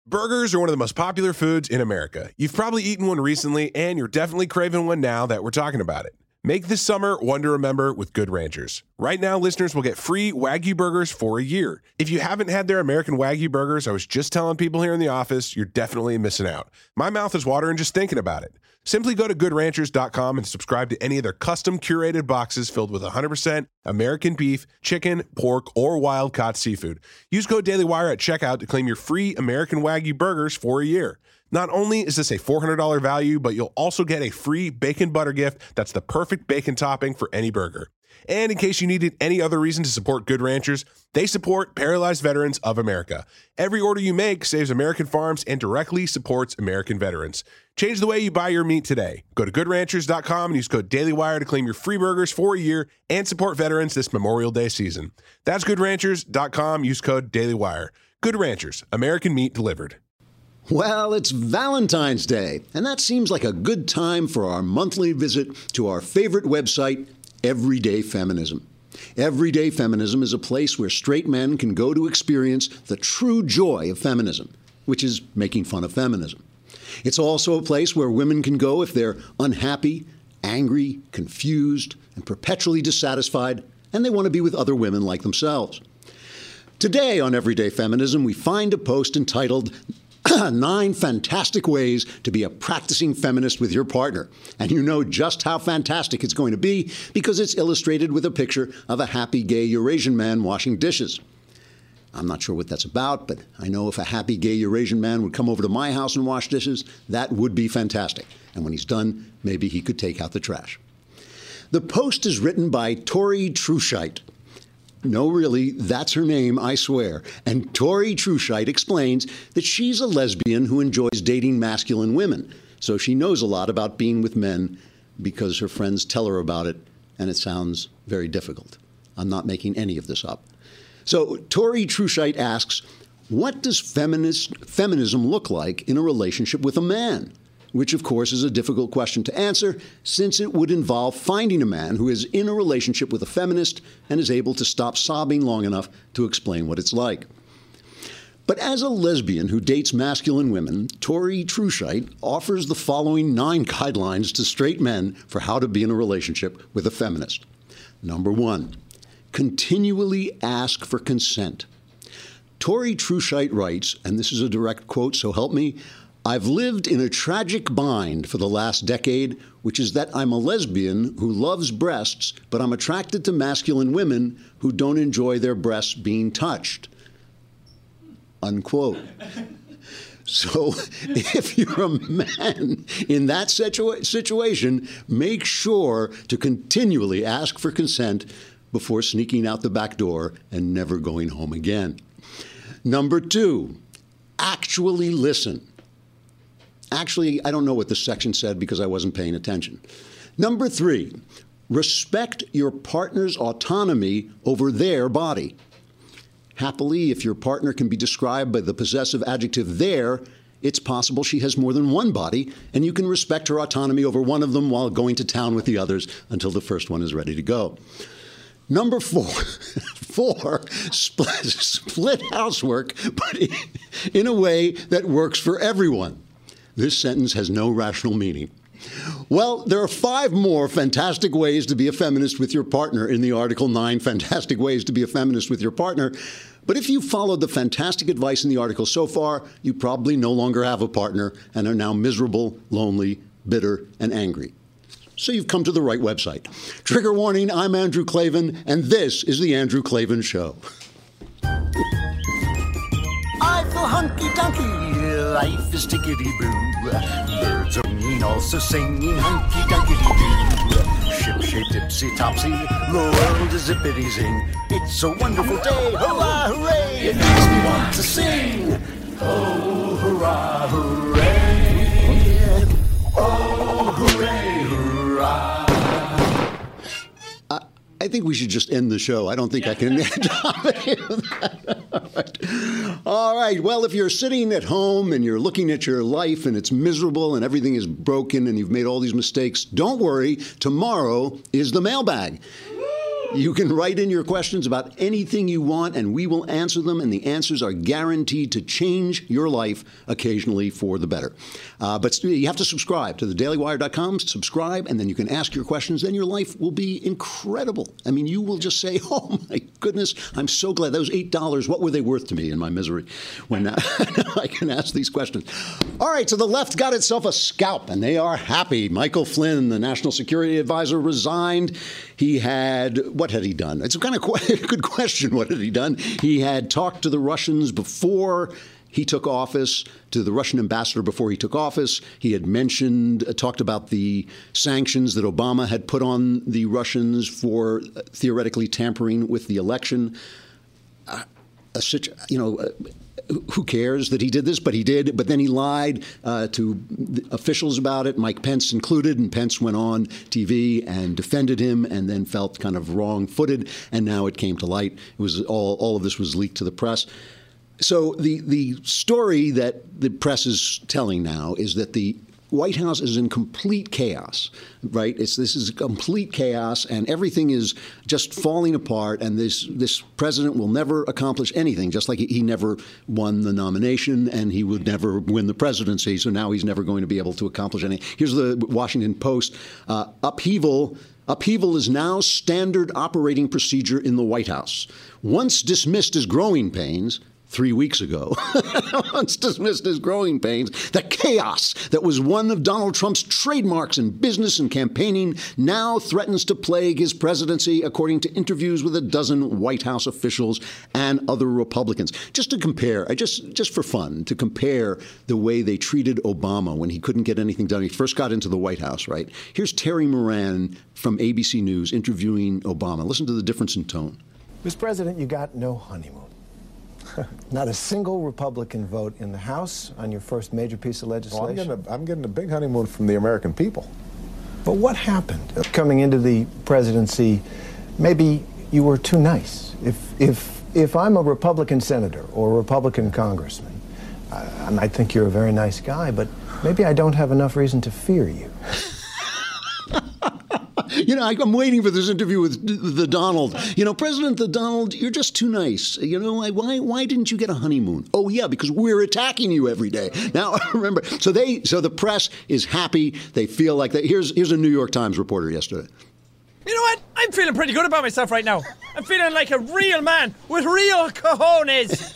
Burgers are one of the most popular foods in America. You've probably eaten one recently, and you're definitely craving one now that we're talking about it. Make this summer one to remember with Good Ranchers. Right now, listeners will get free Wagyu burgers for a year. If you haven't had their American Wagyu burgers, I was just telling people here in the office, you're definitely missing out. My mouth is watering just thinking about it. Simply go to goodranchers.com and subscribe to any of their custom curated boxes filled with 100% American beef, chicken, pork, or wild-caught seafood. Use code DailyWire at checkout to claim your free American Wagyu burgers for a year. Not only is this a $400 value, but you'll also get a free bacon butter gift that's the perfect bacon topping for any burger. And in case you needed any other reason to support Good Ranchers, they support Paralyzed Veterans of America. Every order you make saves American farms and directly supports American veterans. Change the way you buy your meat today. Go to goodranchers.com and use code DailyWire to claim your free burgers for a year and support veterans this Memorial Day season. That's goodranchers.com. Use code DailyWire. Good Ranchers, American meat delivered. Well, it's Valentine's Day, and that seems like a good time for our monthly visit to our favorite website, Everyday Feminism. Everyday Feminism is a place where straight men can go to experience the true joy of feminism, which is making fun of feminism. It's also a place where women can go if they're unhappy, angry, confused, and perpetually dissatisfied, and they want to be with other women like themselves. Today on Everyday Feminism, we find a post entitled 9 Fantastic Ways to Be a Practicing Feminist with Your Partner. And you know just how fantastic it's going to be because it's illustrated with a picture of a happy gay Eurasian man washing dishes. I'm not sure what that's about, but I know if a happy gay Eurasian man would come over to my house and wash dishes, that would be fantastic. And when he's done, maybe he could take out the trash. The post is written by Tori Truscheid. No, really, that's her name, I swear. And Tori Truscheid explains that she's a lesbian who enjoys dating masculine women. So she knows a lot about being with men because her friends tell her about it, and it sounds very difficult. I'm not making any of this up. So Tori Truscheid asks, what does feminism look like in a relationship with a man? Which, of course, is a difficult question to answer, since it would involve finding a man who is in a relationship with a feminist and is able to stop sobbing long enough to explain what it's like. But as a lesbian who dates masculine women, Tori Truscheid offers the following 9 guidelines to straight men for how to be in a relationship with a feminist. Number 1, continually ask for consent. Tori Truscheid writes, and this is a direct quote, so help me, I've lived in a tragic bind for the last decade, which is that I'm a lesbian who loves breasts, but I'm attracted to masculine women who don't enjoy their breasts being touched. Unquote. So if you're a man in that situation, make sure to continually ask for consent before sneaking out the back door and never going home again. Number 2, actually listen. Actually, I don't know what the section said because I wasn't paying attention. Number 3, respect your partner's autonomy over their body. Happily, if your partner can be described by the possessive adjective their, it's possible she has more than one body, and you can respect her autonomy over one of them while going to town with the others until the first one is ready to go. Number 4, split housework, but in a way that works for everyone. This sentence has no rational meaning. Well, there are 5 more fantastic ways to be a feminist with your partner in the article 9 Fantastic Ways to be a Feminist with Your Partner. But if you followed the fantastic advice in the article so far, you probably no longer have a partner and are now miserable, lonely, bitter, and angry. So you've come to the right website. Trigger warning, I'm Andrew Klavan, and this is The Andrew Klavan Show. I feel hunky-dunky, life is tickety-boo. Birds are mean, also singing hunky-dunky-doo. Ship-shape, tipsy-topsy, the world is zippity-zing. It's a wonderful day, hurrah, hooray! It makes me want to sing. Oh, hurrah, hooray! Oh, hooray, hurrah! I think we should just end the show. I don't think I can dominate that. All right. Well, if you're sitting at home and you're looking at your life and it's miserable and everything is broken and you've made all these mistakes, don't worry. Tomorrow is the mailbag. You can write in your questions about anything you want, and we will answer them, and the answers are guaranteed to change your life occasionally for the better. But you have to subscribe to thedailywire.com, subscribe, and then you can ask your questions. Then your life will be incredible. I mean, you will just say, oh, my goodness, I'm so glad. Those $8, what were they worth to me in my misery when I can ask these questions? All right, so the left got itself a scalp, and they are happy. Michael Flynn, the National Security Advisor, resigned. What had he done? It's a kind of good question. What had he done? He had talked to the Russians before he took office, to the Russian ambassador before he took office. He had talked about the sanctions that Obama had put on the Russians for theoretically tampering with the election. Who cares that he did this? But he did. But then he lied to officials about it, Mike Pence included. And Pence went on TV and defended him and then felt kind of wrong-footed. And now it came to light. It was all of this was leaked to the press. So the story that the press is telling now is that the White House is in complete chaos, right? This is complete chaos, and everything is just falling apart. And this president will never accomplish anything, just like he never won the nomination, and he would never win the presidency. So now he's never going to be able to accomplish anything. Here's the Washington Post: upheaval is now standard operating procedure in the White House. Once dismissed as growing pains 3 weeks ago, once dismissed as growing pains, the chaos that was one of Donald Trump's trademarks in business and campaigning now threatens to plague his presidency, according to interviews with a dozen White House officials and other Republicans. Just to compare, just for fun, to compare the way they treated Obama when he couldn't get anything done. He first got into the White House, right? Here's Terry Moran from ABC News interviewing Obama. Listen to the difference in tone. Mr. President, you got no honeymoon. Not a single Republican vote in the House on your first major piece of legislation. Well, I'm getting a big honeymoon from the American people. But what happened? Coming into the presidency, maybe you were too nice. If I'm a Republican senator or a Republican congressman, I might think you're a very nice guy, but maybe I don't have enough reason to fear you. I'm waiting for this interview with the Donald. President the Donald, you're just too nice. Why didn't you get a honeymoon? Oh, yeah, because we're attacking you every day. Now, remember, so the press is happy. They feel like that. Here's a New York Times reporter yesterday. You know what? I'm feeling pretty good about myself right now. I'm feeling like a real man with real cojones.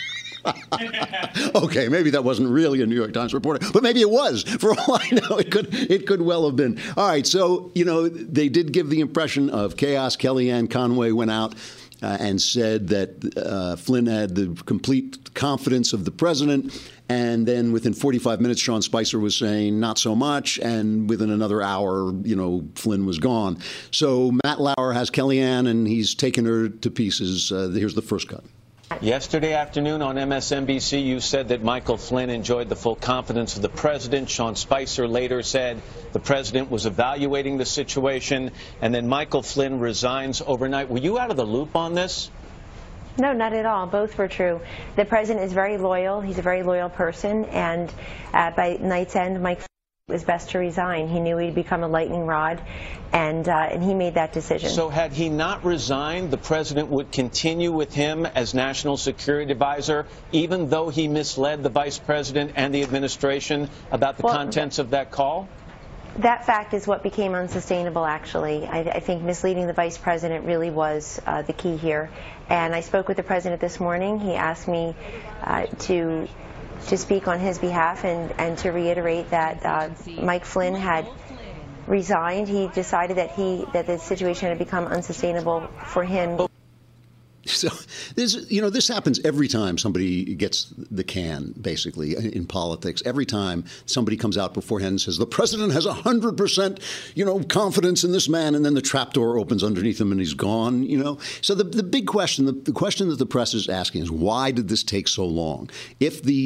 Okay, maybe that wasn't really a New York Times reporter, but maybe it was. For all I know, it could well have been. All right, so, they did give the impression of chaos. Kellyanne Conway went out and said that Flynn had the complete confidence of the president. And then within 45 minutes, Sean Spicer was saying not so much. And within another hour, Flynn was gone. So Matt Lauer has Kellyanne, and he's taken her to pieces. Here's the first cut. Yesterday afternoon on MSNBC, you said that Michael Flynn enjoyed the full confidence of the president. Sean Spicer later said the president was evaluating the situation, and then Michael Flynn resigns overnight. Were you out of the loop on this? No, not at all. Both were true. The president is very loyal. He's a very loyal person, and by night's end, Mike it was best to resign. He knew he'd become a lightning rod, and he made that decision. So had he not resigned, the president would continue with him as National Security Advisor, even though he misled the vice president and the administration about the contents of that call? That fact is what became unsustainable, actually. I think misleading the vice president really was the key here. And I spoke with the president this morning. He asked me to speak on his behalf and to reiterate that Mike Flynn had resigned. He decided that the situation had become unsustainable for him. So this happens every time somebody gets the can, basically, in politics. Every time somebody comes out beforehand and says, the president has 100%, confidence in this man, and then the trapdoor opens underneath him and he's gone, So the big question, the question that the press is asking is, why did this take so long? If the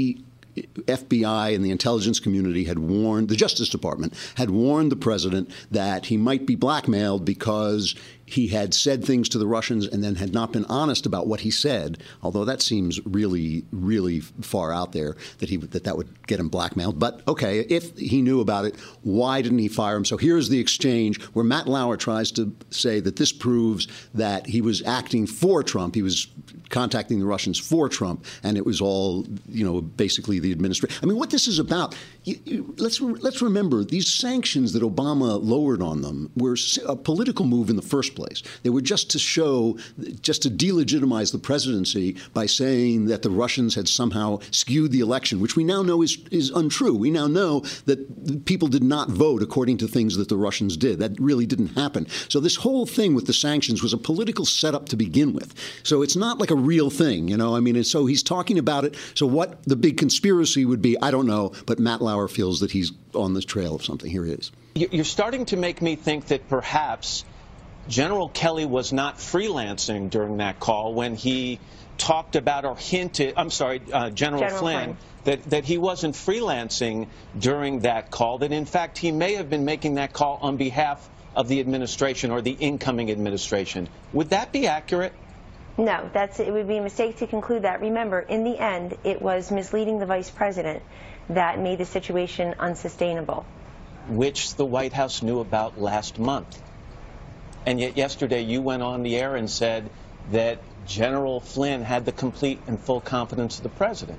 FBI and the intelligence community had warned, the Justice Department had warned the president that he might be blackmailed because he had said things to the Russians and then had not been honest about what he said, although that seems really, really far out there that would get him blackmailed. But, okay, if he knew about it, why didn't he fire him? So here's the exchange where Matt Lauer tries to say that this proves that he was acting for Trump. He was contacting the Russians for Trump, and it was all, basically the administration. I mean, what this is about, let's remember, these sanctions that Obama lowered on them were a political move in the first place. They were just to delegitimize the presidency by saying that the Russians had somehow skewed the election, which we now know is untrue. We now know that people did not vote according to things that the Russians did. That really didn't happen. So this whole thing with the sanctions was a political setup to begin with. So it's not like a real thing, and so he's talking about it. So what the big conspiracy would be, I don't know, but Matt Lauer feels that he's on the trail of something. Here he is. You're starting to make me think that perhaps General Kelly was not freelancing during that call when he talked about or hinted, General Flynn, that he wasn't freelancing during that call, that in fact he may have been making that call on behalf of the administration or the incoming administration. Would that be accurate? No, it would be a mistake to conclude that. Remember, in the end, it was misleading the vice president that made the situation unsustainable. Which the White House knew about last month. And yet yesterday you went on the air and said that General Flynn had the complete and full confidence of the president.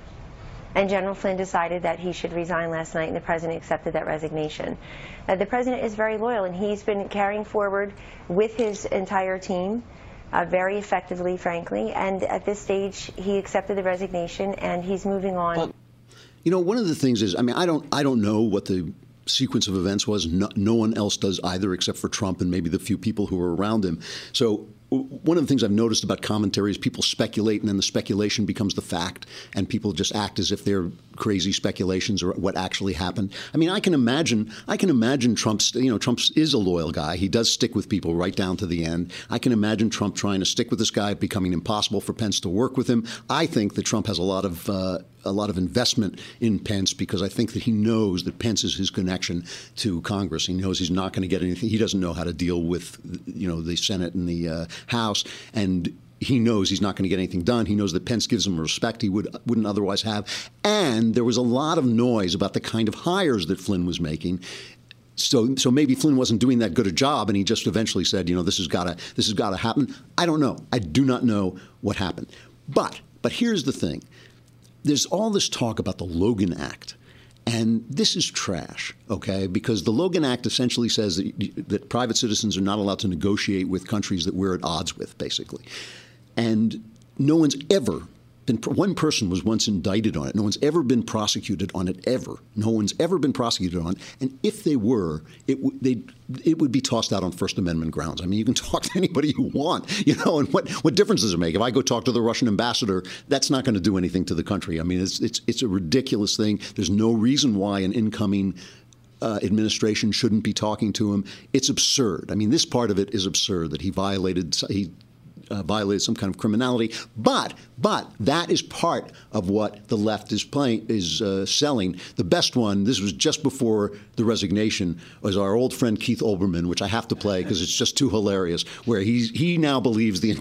And General Flynn decided that he should resign last night, and the president accepted that resignation. The president is very loyal, and he's been carrying forward with his entire team very effectively, frankly. And at this stage, he accepted the resignation, and he's moving on. One of the things is, I don't know what the sequence of events was. No one else does either, except for Trump and maybe the few people who were around him. So one of the things I've noticed about commentary is people speculate, and then the speculation becomes the fact, and people just act as if they're crazy speculations or what actually happened. I mean, I can imagine Trump is a loyal guy. He does stick with people right down to the end. I can imagine Trump trying to stick with this guy, becoming impossible for Pence to work with him. I think that Trump has a lot of investment in Pence because I think that he knows that Pence is his connection to Congress. He knows he's not going to get anything. He doesn't know how to deal with, the Senate and the House, and he knows he's not going to get anything done. He knows that Pence gives him respect he wouldn't otherwise have. And there was a lot of noise about the kind of hires that Flynn was making. So maybe Flynn wasn't doing that good a job, and he just eventually said, this has got to happen. I don't know. I do not know what happened. But here's the thing. There's all this talk about the Logan Act. And this is trash, okay? Because the Logan Act essentially says that private citizens are not allowed to negotiate with countries that we're at odds with, basically. And no one's ever been, one person was once indicted on it. No one's ever been prosecuted on it, ever. No one's ever been prosecuted on it. And if they were, it would be tossed out on First Amendment grounds. I mean, you can talk to anybody you want, and what difference does it make? If I go talk to the Russian ambassador, that's not going to do anything to the country. I mean, it's a ridiculous thing. There's no reason why an incoming administration shouldn't be talking to him. It's absurd. I mean, this part of it is absurd that he violated some kind of criminality, but that is part of what the left is selling. The best one, this was just before the resignation, was our old friend Keith Olbermann, which I have to play because it's just too hilarious, where he now believes the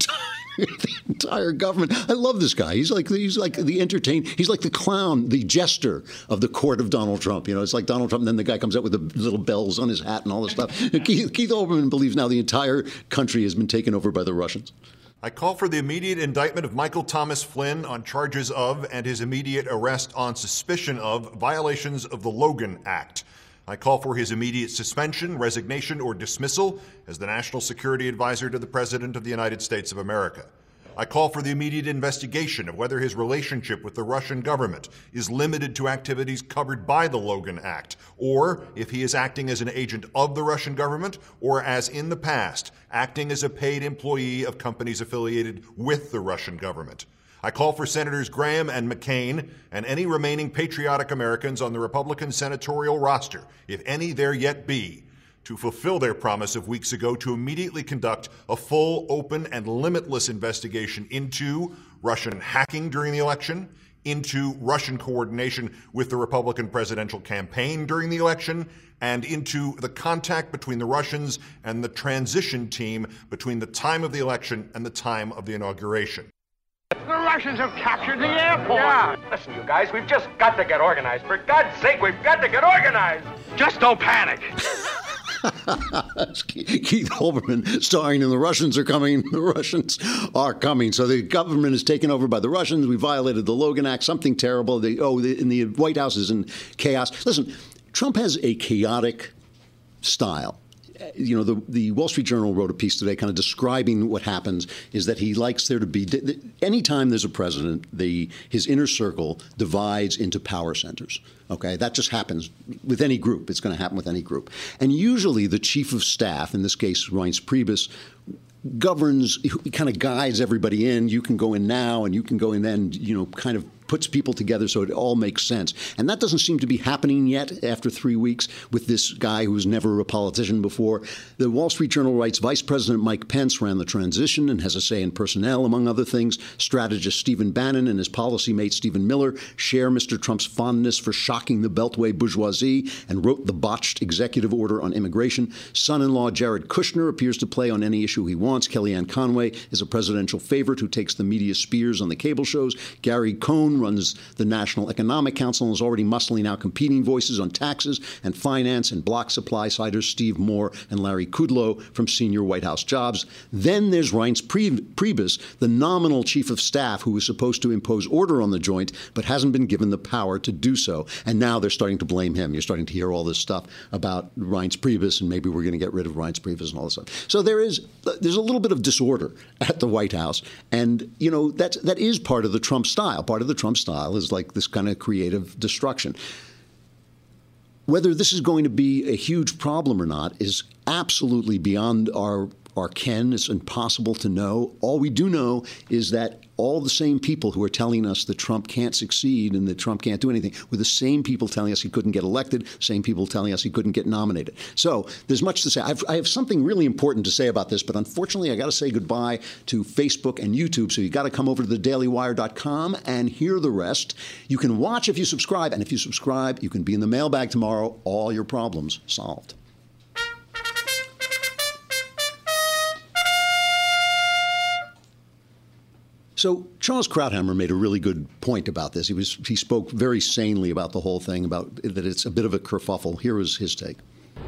entire government. I love this guy. He's like the entertain. He's like the clown, the jester of the court of Donald Trump. It's like Donald Trump, and then the guy comes out with the little bells on his hat and all this stuff. Keith Olbermann believes now the entire country has been taken over by the Russians. I call for the immediate indictment of Michael Thomas Flynn on charges of and his immediate arrest on suspicion of violations of the Logan Act. I call for his immediate suspension, resignation, or dismissal as the National Security Advisor to the President of the United States of America. I call for the immediate investigation of whether his relationship with the Russian government is limited to activities covered by the Logan Act, or if he is acting as an agent of the Russian government, or as in the past, acting as a paid employee of companies affiliated with the Russian government. I call for Senators Graham and McCain and any remaining patriotic Americans on the Republican senatorial roster, if any there yet be, to fulfill their promise of weeks ago to immediately conduct a full, open, and limitless investigation into Russian hacking during the election, into Russian coordination with the Republican presidential campaign during the election and into the contact between the Russians and the transition team between the time of the election and the time of the inauguration. The Russians have captured the airport. Yeah. Listen, you guys, we've just got to get organized. For God's sake, we've got to get organized. Just don't panic. Keith Olbermann starring in The Russians Are Coming. The Russians are coming. So the government is taken over by the Russians. We violated the Logan Act, something terrible. The White House is in chaos. Listen, Trump has a chaotic style. You know, the Wall Street Journal wrote a piece today kind of describing what happens is that he likes there to be anytime there's a president, his inner circle divides into power centers. OK, that just happens with any group. It's going to happen with any group. And usually the chief of staff, in this case, Reince Priebus, governs, he kind of guides everybody in. You can go in now and you can go in then, kind of puts people together so it all makes sense. And that doesn't seem to be happening yet after 3 weeks with this guy who was never a politician before. The Wall Street Journal writes, Vice President Mike Pence ran the transition and has a say in personnel, among other things. Strategist Stephen Bannon and his policy mate Stephen Miller share Mr. Trump's fondness for shocking the Beltway bourgeoisie and wrote the botched executive order on immigration. Son-in-law Jared Kushner appears to play on any issue he wants. Kellyanne Conway is a presidential favorite who takes the media spears on the cable shows. Gary Cohn runs the National Economic Council and is already muscling out competing voices on taxes and finance and block supply siders Steve Moore and Larry Kudlow from senior White House jobs. Then there's Reince Priebus, the nominal chief of staff who was supposed to impose order on the joint but hasn't been given the power to do so. And now they're starting to blame him. You're starting to hear all this stuff about Reince Priebus and maybe we're going to get rid of Reince Priebus and all this stuff. So there's a little bit of disorder at the White House. And, that is part of the Trump style. Part of the Trump style is like this kind of creative destruction. Whether this is going to be a huge problem or not is absolutely beyond our ken. It's impossible to know. All we do know is that all the same people who are telling us that Trump can't succeed and that Trump can't do anything were the same people telling us he couldn't get elected, same people telling us he couldn't get nominated. So there's much to say. I have something really important to say about this, but unfortunately I got to say goodbye to Facebook and YouTube. So you got to come over to thedailywire.com and hear the rest. You can watch if you subscribe, and if you subscribe, you can be in the mailbag tomorrow. All your problems solved. So Charles Krauthammer made a really good point about this. He spoke very sanely about the whole thing, about that it's a bit of a kerfuffle. Here is his take.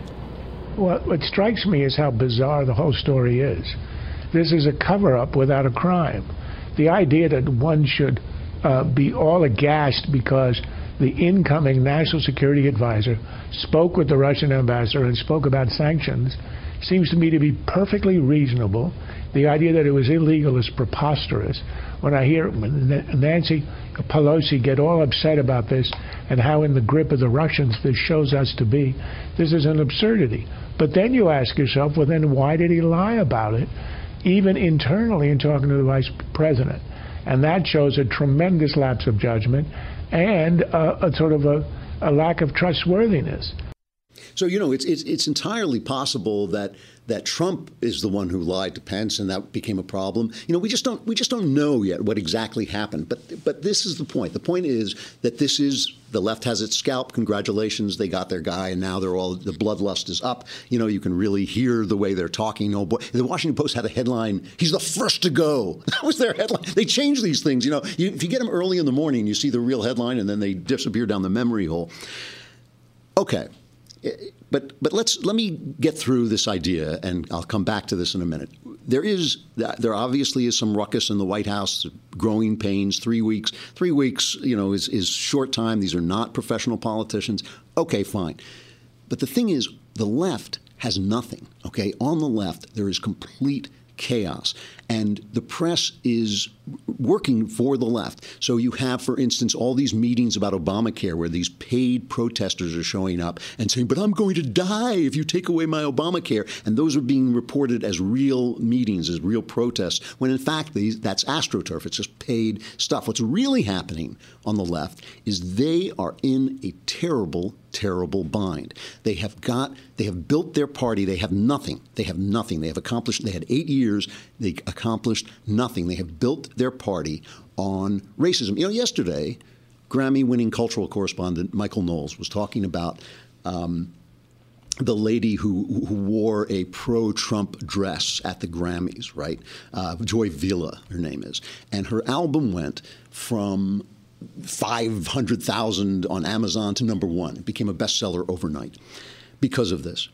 Well, what strikes me is how bizarre the whole story is. This is a cover-up without a crime. The idea that one should be all aghast because the incoming national security advisor spoke with the Russian ambassador and spoke about sanctions seems to me to be perfectly reasonable. The idea that it was illegal is preposterous. When I hear Nancy Pelosi get all upset about this and how in the grip of the Russians this shows us to be, this is an absurdity. But then you ask yourself, well, then why did he lie about it, even internally in talking to the vice president? And that shows a tremendous lapse of judgment and a sort of a lack of trustworthiness. So, it's entirely possible that Trump is the one who lied to Pence and that became a problem. We just don't know yet what exactly happened. But this is the point. The point is that the left has its scalp. Congratulations, they got their guy, and now the bloodlust is up. You can really hear the way they're talking. Oh boy, the Washington Post had a headline: "He's the first to go." That was their headline. They change these things. If you get them early in the morning, you see the real headline, and then they disappear down the memory hole. Okay. But let me get through this idea, and I'll come back to this in a minute. There obviously is some ruckus in the White House, growing pains. 3 weeks. 3 weeks, is short time. These are not professional politicians. Okay, fine. But the thing is, the left has nothing. Okay, on the left there is complete chaos, and the press is working for the left. So you have, for instance, all these meetings about Obamacare where these paid protesters are showing up and saying, but I'm going to die if you take away my Obamacare. And those are being reported as real meetings, as real protests, when in fact that's AstroTurf. It's just paid stuff. What's really happening on the left is they are in a terrible bind. They have built their party. They have nothing. They had 8 years. They accomplished nothing. They have built their party on racism. Yesterday, Grammy-winning cultural correspondent Michael Knowles was talking about the lady who wore a pro-Trump dress at the Grammys, right? Joy Vila, her name is. And her album went from 500,000 on Amazon to #1. It became a bestseller overnight because of this.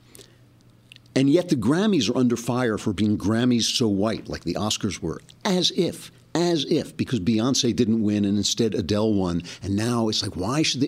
And yet the Grammys are under fire for being Grammys so white, like the Oscars were, as if, because Beyonce didn't win and instead Adele won. And now it's like, why should they?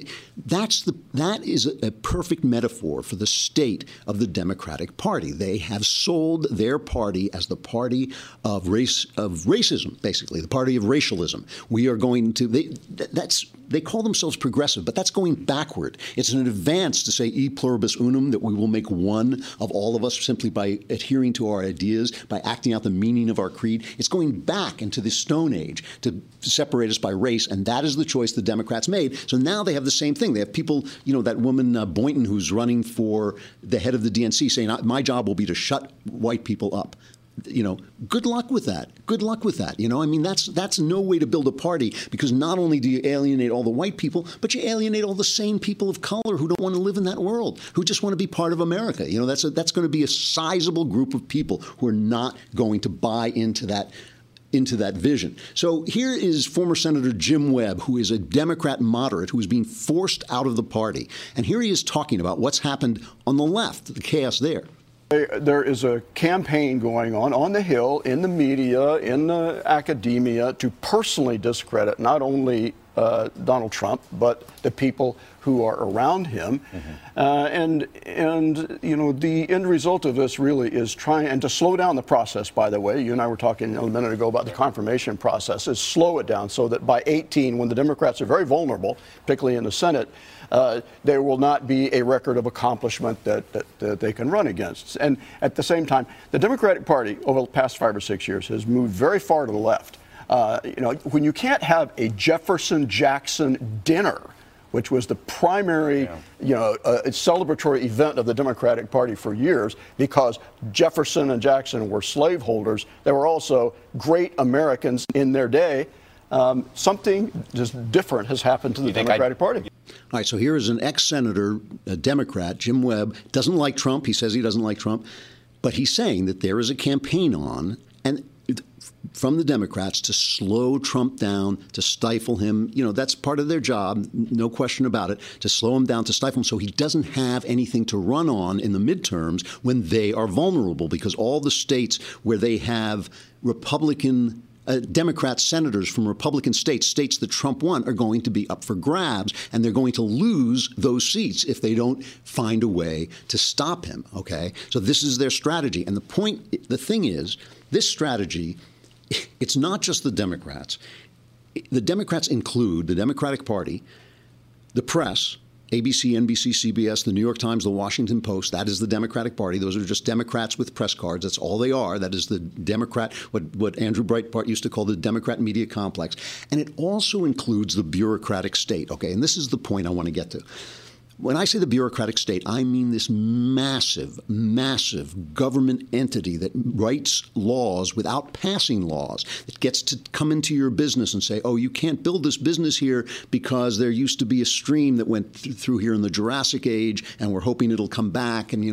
That is a perfect metaphor for the state of the Democratic Party. They have sold their party as the party of racism, basically, the party of racialism. We are going to, they call themselves progressive, but that's going backward. It's an advance to say e pluribus unum, that we will make one of all of us simply by adhering to our ideas, by acting out the meaning of our creed. It's going back into the Stone Age to separate us by race, and that is the choice the Democrats made. So now they have the same thing. They have people, that woman Boynton who's running for the head of the DNC saying, my job will be to shut white people up. Good luck with that. Good luck with that. That's no way to build a party, because not only do you alienate all the white people, but you alienate all the sane people of color who don't want to live in that world, who just want to be part of America. That's going to be a sizable group of people who are not going to buy into that vision. So here is former Senator Jim Webb, who is a Democrat moderate who is being forced out of the party. And here he is talking about what's happened on the left, the chaos there. There is a campaign going on the Hill, in the media, in the academia, to personally discredit not only Donald Trump, but the people who are around him. And the end result of this really is trying, and to slow down the process, by the way. You and I were talking a minute ago about the confirmation process, is slow it down so that by 18, when the Democrats are very vulnerable, particularly in the Senate, there will not be a record of accomplishment that they can run against. And at the same time, the Democratic Party over the past 5 or 6 years has moved very far to the left. When you can't have a Jefferson-Jackson dinner, which was the primary, celebratory event of the Democratic Party for years, because Jefferson and Jackson were slaveholders. They were also great Americans in their day. Something just different has happened to the Democratic Party. All right, so here is an ex-senator, a Democrat, Jim Webb, doesn't like Trump. He says he doesn't like Trump. But he's saying that there is a campaign on, and from the Democrats, to slow Trump down, to stifle him. That's part of their job, no question about it, to slow him down, to stifle him, so he doesn't have anything to run on in the midterms when they are vulnerable, because all the states where they have Republican Democrat senators from Republican states that Trump won, are going to be up for grabs, and they're going to lose those seats if they don't find a way to stop him, okay? So this is their strategy. And the thing is, this strategy, it's not just the Democrats. The Democrats include the Democratic Party, the press, ABC, NBC, CBS, the New York Times, the Washington Post. That is the Democratic Party. Those are just Democrats with press cards. That's all they are. That is the Democrat, what Andrew Breitbart used to call the Democrat media complex. And it also includes the bureaucratic state. Okay, and this is the point I want to get to. When I say the bureaucratic state, I mean this massive, massive government entity that writes laws without passing laws. It gets to come into your business and say, oh, you can't build this business here because there used to be a stream that went through here in the Jurassic Age, and we're hoping it'll come back. And,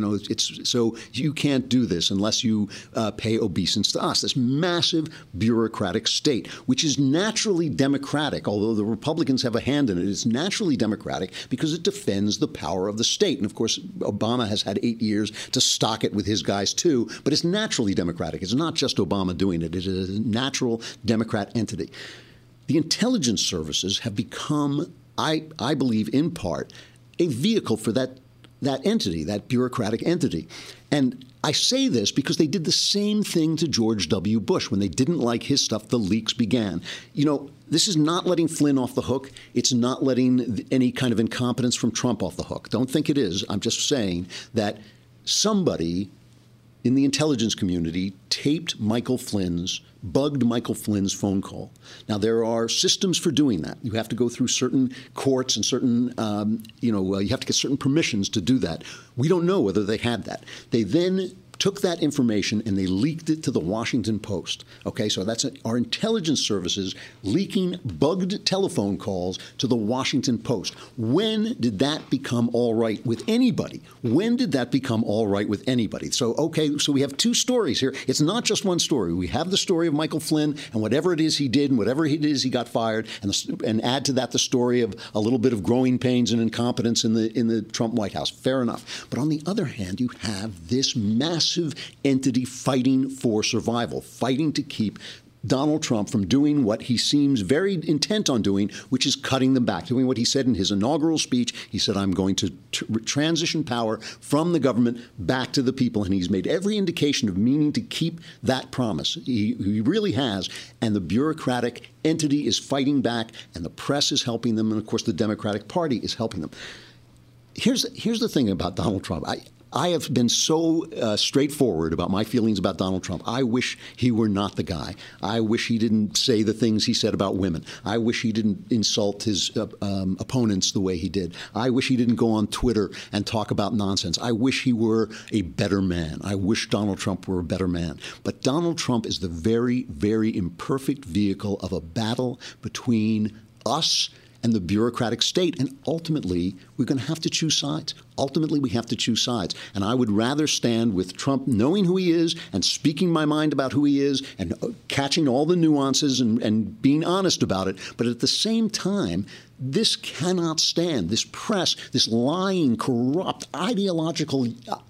so you can't do this unless you pay obeisance to us. This massive bureaucratic state, which is naturally democratic, although the Republicans have a hand in it. It's naturally democratic because it defends the power of the state. And of course, Obama has had 8 years to stock it with his guys too, but it's naturally democratic. It's not just Obama doing it. It is a natural Democrat entity. The intelligence services have become, I believe in part, a vehicle for that entity, that bureaucratic entity. And I say this because they did the same thing to George W. Bush. When they didn't like his stuff, the leaks began. This is not letting Flynn off the hook. It's not letting any kind of incompetence from Trump off the hook. Don't think it is. I'm just saying that somebody in the intelligence community bugged Michael Flynn's phone call. Now, there are systems for doing that. You have to go through certain courts and certain, you have to get certain permissions to do that. We don't know whether they had that. They then took that information and they leaked it to the Washington Post. Okay, so that's our intelligence services leaking bugged telephone calls to the Washington Post. When did that become all right with anybody? When did that become all right with anybody? So, okay, so we have two stories here. It's not just one story. We have the story of Michael Flynn and whatever it is he did and whatever it is he got fired, and add to that the story of a little bit of growing pains and incompetence in the Trump White House. Fair enough. But on the other hand, you have this massive entity fighting for survival, fighting to keep Donald Trump from doing what he seems very intent on doing, which is cutting them back, doing what he said in his inaugural speech. He said, I'm going to transition power from the government back to the people. And he's made every indication of meaning to keep that promise. He really has. And the bureaucratic entity is fighting back, and the press is helping them. And, of course, the Democratic Party is helping them. Here's the thing about Donald Trump. I have been so straightforward about my feelings about Donald Trump. I wish he were not the guy. I wish he didn't say the things he said about women. I wish he didn't insult his opponents the way he did. I wish he didn't go on Twitter and talk about nonsense. I wish he were a better man. I wish Donald Trump were a better man. But Donald Trump is the very, very imperfect vehicle of a battle between us and the bureaucratic state. And ultimately, we're going to have to choose sides. Ultimately, we have to choose sides. And I would rather stand with Trump knowing who he is and speaking my mind about who he is and catching all the nuances and being honest about it. But at the same time, this cannot stand. This press, this lying, corrupt, ideologically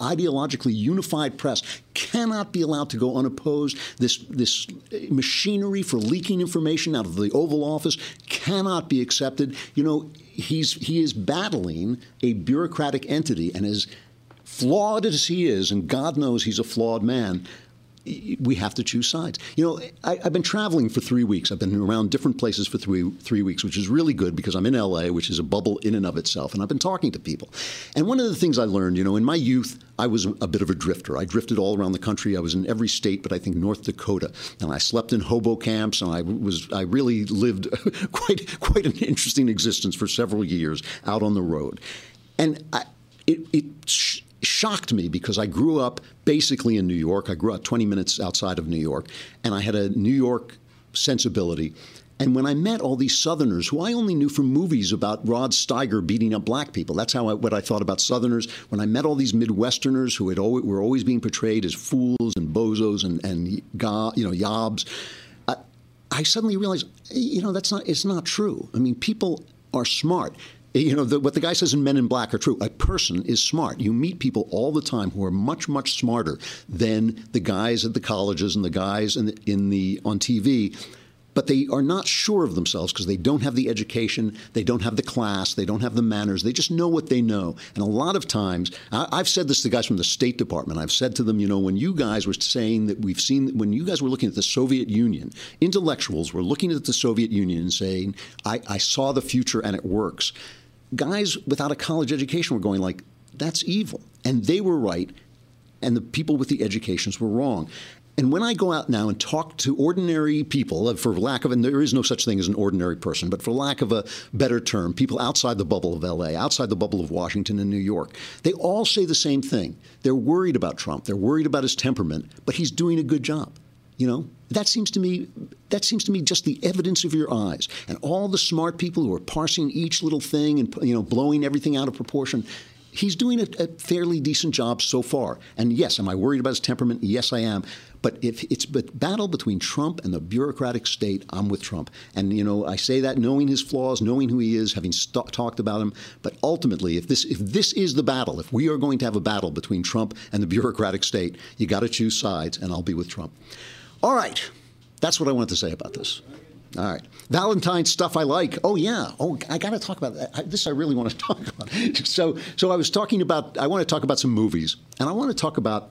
unified press cannot be allowed to go unopposed. This machinery for leaking information out of the Oval Office cannot be accepted. You know, he is battling a bureaucratic entity, and as flawed as he is, and God knows he's a flawed man, we have to choose sides. You know, I've been traveling for 3 weeks. I've been around different places for three weeks, which is really good because I'm in L.A., which is a bubble in and of itself, and I've been talking to people. And one of the things I learned, you know, in my youth, I was a bit of a drifter. I drifted all around the country. I was in every state, but I think North Dakota. And I slept in hobo camps, and I really lived quite an interesting existence for several years out on the road. And it shocked me because I grew up basically in New York. I grew up 20 minutes outside of New York, and I had a New York sensibility. And when I met all these Southerners, who I only knew from movies about Rod Steiger beating up black people, that's what I thought about Southerners. When I met all these Midwesterners who were always being portrayed as fools and bozos and yobs, I suddenly realized, you know, it's not true. I mean, people are smart. You know, what the guy says in Men in Black are true. A person is smart. You meet people all the time who are much, much smarter than the guys at the colleges and the guys on TV. But they are not sure of themselves because they don't have the education, they don't have the class, they don't have the manners. They just know what they know. And a lot of times, I've said this to guys from the State Department. I've said to them, you know, when you guys were saying that when you guys were looking at the Soviet Union, intellectuals were looking at the Soviet Union and saying, I saw the future and it works. Guys without a college education were going like, that's evil. And they were right, and the people with the educations were wrong. And when I go out now and talk to ordinary people, and there is no such thing as an ordinary person, but for lack of a better term, people outside the bubble of L.A., outside the bubble of Washington and New York, they all say the same thing. They're worried about Trump. They're worried about his temperament, but he's doing a good job. You know, that seems to me just the evidence of your eyes. And all the smart people who are parsing each little thing and, you know, blowing everything out of proportion, he's doing a fairly decent job so far. And yes, am I worried about his temperament? Yes, I am. But if it's a battle between Trump and the bureaucratic state, I'm with Trump. And, you know, I say that knowing his flaws, knowing who he is, having talked about him. But ultimately, if this is the battle, if we are going to have a battle between Trump and the bureaucratic state, you got to choose sides, and I'll be with Trump. All right. That's what I wanted to say about this. All right. Valentine's stuff I like. Oh, yeah. Oh, I got to talk about that. This I really want to talk about. So I want to talk about some movies, and I want to talk about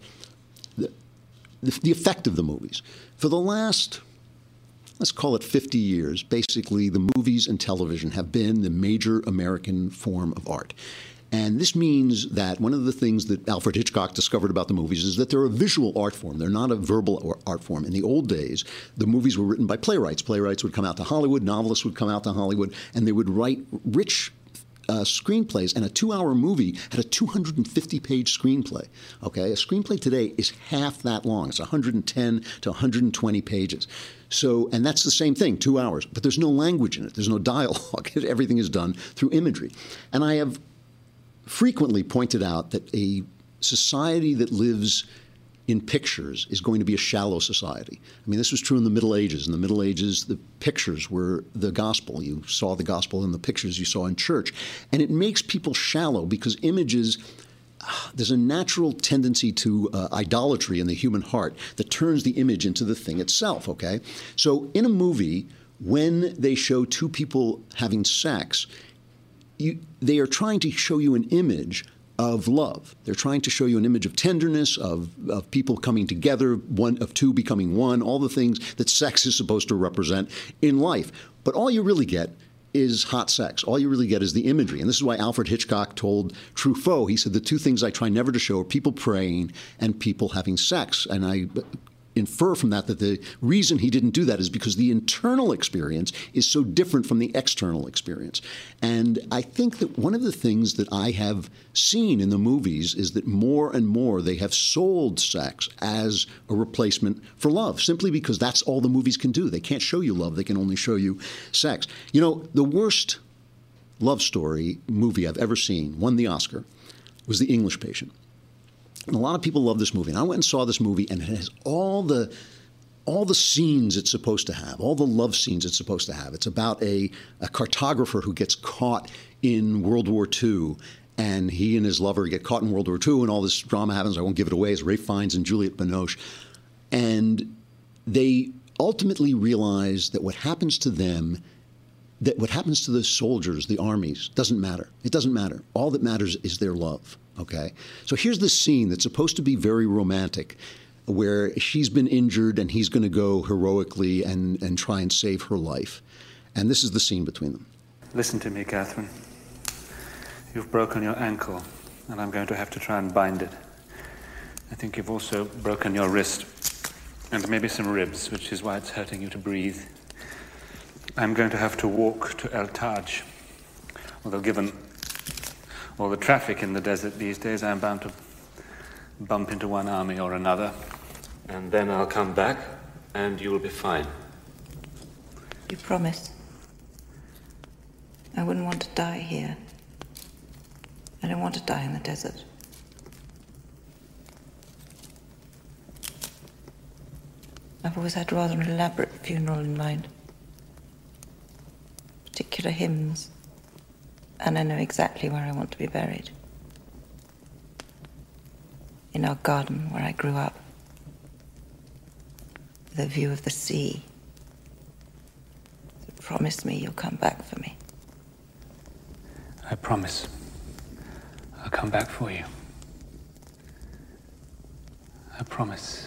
the effect of the movies. For the last, let's call it 50 years, basically the movies and television have been the major American form of art. And this means that one of the things that Alfred Hitchcock discovered about the movies is that they're a visual art form. They're not a verbal art form. In the old days, the movies were written by playwrights. Playwrights would come out to Hollywood, novelists would come out to Hollywood, and they would write rich screenplays, and a 2-hour movie had a 250-page screenplay. Okay, a screenplay today is half that long. It's 110 to 120 pages. So, and that's the same thing, 2 hours. But there's no language in it. There's no dialogue. Everything is done through imagery. And I have frequently pointed out that a society that lives in pictures is going to be a shallow society. I mean, this was true in the Middle Ages. In the Middle Ages, the pictures were the gospel. You saw the gospel in the pictures you saw in church. And it makes people shallow because images, there's a natural tendency to idolatry in the human heart that turns the image into the thing itself, okay? So in a movie, when they show two people having sex, they are trying to show you an image of love. They're trying to show you an image of tenderness, of people coming together, one of two becoming one, all the things that sex is supposed to represent in life. But all you really get is hot sex. All you really get is the imagery. And this is why Alfred Hitchcock told Truffaut, he said, the two things I try never to show are people praying and people having sex. And I infer from that the reason he didn't do that is because the internal experience is so different from the external experience. And I think that one of the things that I have seen in the movies is that more and more they have sold sex as a replacement for love, simply because that's all the movies can do. They can't show you love. They can only show you sex. You know, the worst love story movie I've ever seen, won the Oscar, was The English Patient. And a lot of people love this movie. And I went and saw this movie, and it has all the scenes it's supposed to have, all the love scenes it's supposed to have. It's about a cartographer who gets caught in World War II, and he and his lover get caught in World War II, and all this drama happens. I won't give it away. It's Ralph Fiennes and Juliette Binoche. And they ultimately realize that what happens to them, that what happens to the soldiers, the armies, doesn't matter. It doesn't matter. All that matters is their love. Okay, so here's this scene that's supposed to be very romantic, where she's been injured and he's going to go heroically and try and save her life. And this is the scene between them. Listen to me, Catherine. You've broken your ankle, and I'm going to have to try and bind it. I think you've also broken your wrist, and maybe some ribs, which is why it's hurting you to breathe. I'm going to have to walk to El Taj, although given all the traffic in the desert these days, I'm bound to bump into one army or another. And then I'll come back, and you'll be fine. You promise? I wouldn't want to die here. I don't want to die in the desert. I've always had rather an elaborate funeral in mind. Particular hymns. And I know exactly where I want to be buried. In our garden where I grew up. With a view of the sea. So promise me you'll come back for me. I promise. I'll come back for you. I promise.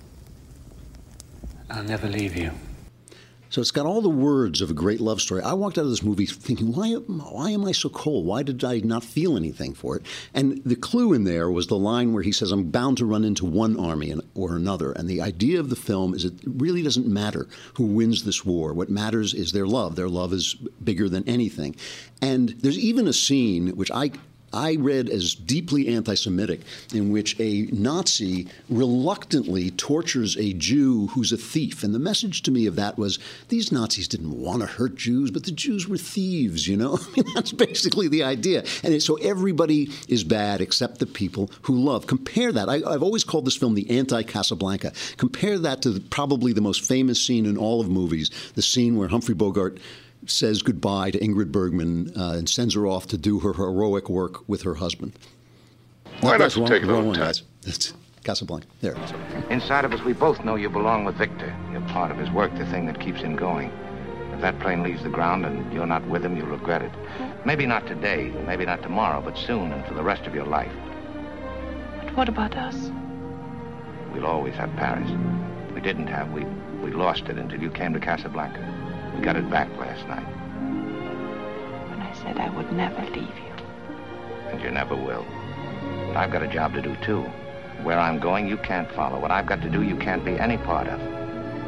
I'll never leave you. So it's got all the words of a great love story. I walked out of this movie thinking, why am I so cold? Why did I not feel anything for it? And the clue in there was the line where he says, I'm bound to run into one army or another. And the idea of the film is it really doesn't matter who wins this war. What matters is their love. Their love is bigger than anything. And there's even a scene which I read as deeply anti-Semitic, in which a Nazi reluctantly tortures a Jew who's a thief. And the message to me of that was, these Nazis didn't want to hurt Jews, but the Jews were thieves, you know? I mean, that's basically the idea. And so everybody is bad except the people who love. Compare that. I've always called this film the anti-Casablanca. Compare that to probably the most famous scene in all of movies, the scene where Humphrey Bogart says goodbye to Ingrid Bergman and sends her off to do her heroic work with her husband. Why not take a little time? That's Casablanca. There it is. Inside of us, we both know you belong with Victor. You're part of his work, the thing that keeps him going. If that plane leaves the ground and you're not with him, you'll regret it. Maybe not today, maybe not tomorrow, but soon and for the rest of your life. But what about us? We'll always have Paris. We didn't have. We lost it until you came to Casablanca. We got it back last night. When I said I would never leave you. And you never will. But I've got a job to do, too. Where I'm going, you can't follow. What I've got to do, you can't be any part of.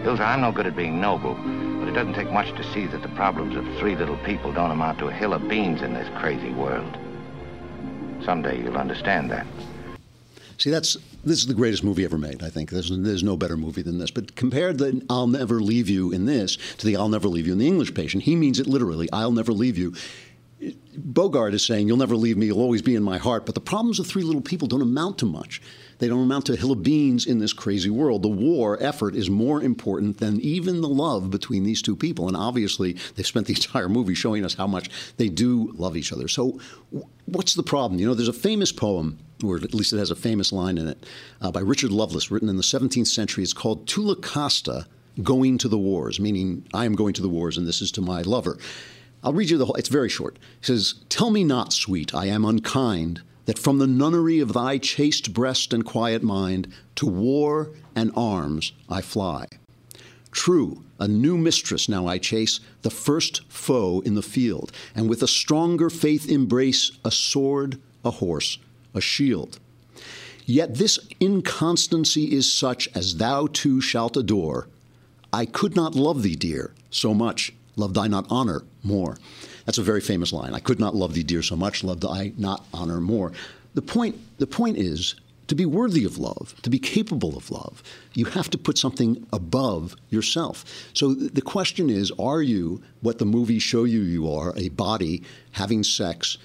Ilsa, I'm no good at being noble, but it doesn't take much to see that the problems of three little people don't amount to a hill of beans in this crazy world. Someday you'll understand that. See, this is the greatest movie ever made, I think. There's no better movie than this. But compared the I'll never leave you in this to the I'll never leave you in The English Patient, he means it literally, I'll never leave you. Bogart is saying, you'll never leave me, you'll always be in my heart. But the problems of three little people don't amount to much. They don't amount to a hill of beans in this crazy world. The war effort is more important than even the love between these two people. And obviously, they've spent the entire movie showing us how much they do love each other. So what's the problem? You know, there's a famous poem, or at least it has a famous line in it, by Richard Lovelace, written in the 17th century. It's called Tu Lucasta, Going to the Wars, meaning I am going to the wars and this is to my lover. I'll read you the whole, it's very short. It says, "Tell me not, sweet, I am unkind, that from the nunnery of thy chaste breast and quiet mind, to war and arms I fly. True, a new mistress now I chase, the first foe in the field, and with a stronger faith embrace a sword, a horse, a shield. Yet this inconstancy is such as thou too shalt adore. I could not love thee, dear, so much, loved I not honor more." That's a very famous line. I could not love thee, dear, so much, loved I not honor more. The point is, to be worthy of love, to be capable of love, you have to put something above yourself. So the question is, are you what the movies show you are, a body having sex,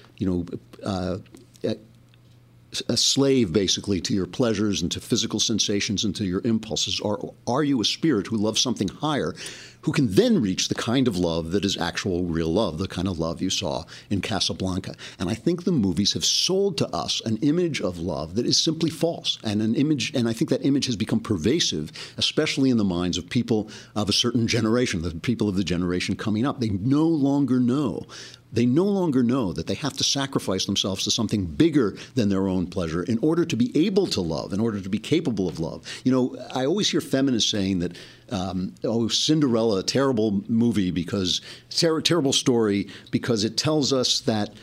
a slave, basically, to your pleasures and to physical sensations and to your impulses? Or are you a spirit who loves something higher, who can then reach the kind of love that is actual real love, the kind of love you saw in Casablanca? And I think the movies have sold to us an image of love that is simply false, and I think that image has become pervasive, especially in the minds of people of a certain generation, the people of the generation coming up. They no longer know that they have to sacrifice themselves to something bigger than their own pleasure in order to be able to love, in order to be capable of love. You know, I always hear feminists saying that, Cinderella, a terrible movie because, terrible story because it tells us that,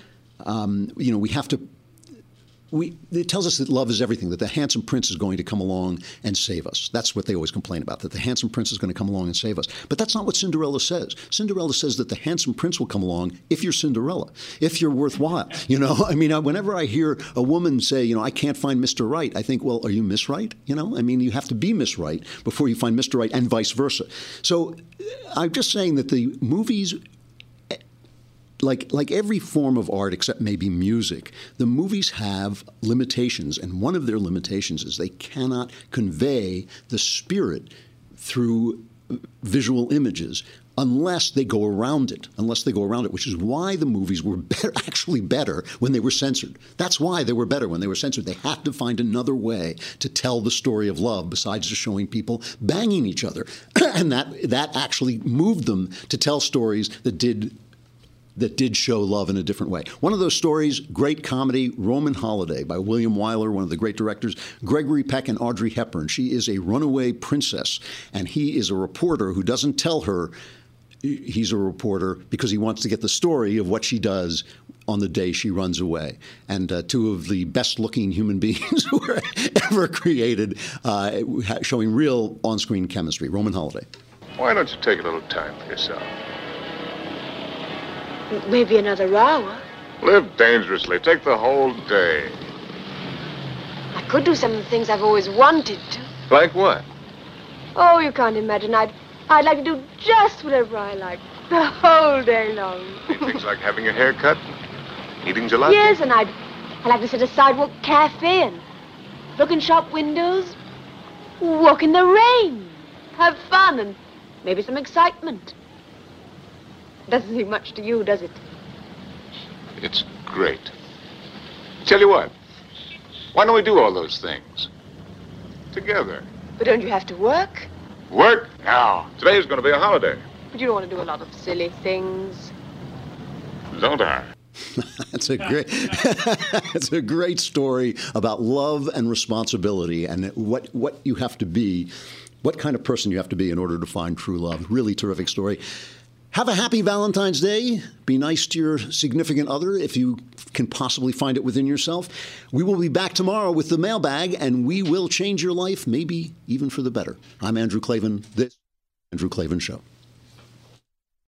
it tells us that love is everything, that the handsome prince is going to come along and save us. That's what they always complain about, that the handsome prince is going to come along and save us. But that's not what Cinderella says. Cinderella says that the handsome prince will come along if you're Cinderella, if you're worthwhile. Whenever I hear a woman say, I can't find Mr. Right, I think, well, are you Miss Right? You have to be Miss Right before you find Mr. Right, and vice versa. So I'm just saying that the movies, like every form of art except maybe music, the movies have limitations, and one of their limitations is they cannot convey the spirit through visual images unless they go around it, which is why the movies were actually better when they were censored. That's why they were better when they were censored. They had to find another way to tell the story of love besides just showing people banging each other. And that actually moved them to tell stories that did show love in a different way. One of those stories, great comedy, Roman Holiday by William Wyler, one of the great directors, Gregory Peck and Audrey Hepburn. She is a runaway princess, and he is a reporter who doesn't tell her he's a reporter because he wants to get the story of what she does on the day she runs away. And two of the best-looking human beings who were ever created, showing real on-screen chemistry. Roman Holiday. Why don't you take a little time for yourself? Maybe another hour. Live dangerously. Take the whole day. I could do some of the things I've always wanted to. Like what? Oh, you can't imagine. I'd like to do just whatever I like the whole day long. Things like having your hair cut, eating gelato? Yes, and I'd like to sit at a sidewalk cafe and look in shop windows, walk in the rain, have fun, and maybe some excitement. Doesn't seem much to you, does it? It's great. Tell you what, why don't we do all those things together? But don't you have to work? Work? Now. Today's going to be a holiday. But you don't want to do a lot of silly things. Don't I? That's a great story about love and responsibility and what you have to be, what kind of person you have to be in order to find true love. Really terrific story. Have a happy Valentine's Day. Be nice to your significant other if you can possibly find it within yourself. We will be back tomorrow with the mailbag, and we will change your life, maybe even for the better. I'm Andrew Klavan. This Andrew Klavan Show.